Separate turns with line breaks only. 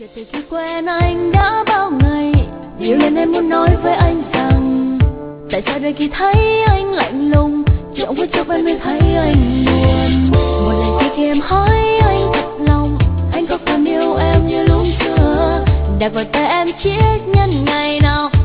Kể từ khi quen anh đã bao ngày, điều nên em muốn nói với anh rằng tại sao đôi khi thấy anh lạnh lùng, chọn với chốc em mới thấy anh buồn. Một lần kia khi em hỏi anh thật lòng, anh có còn yêu em như lúc xưa, đặt vào tay em chiếc nhẫn ngày nào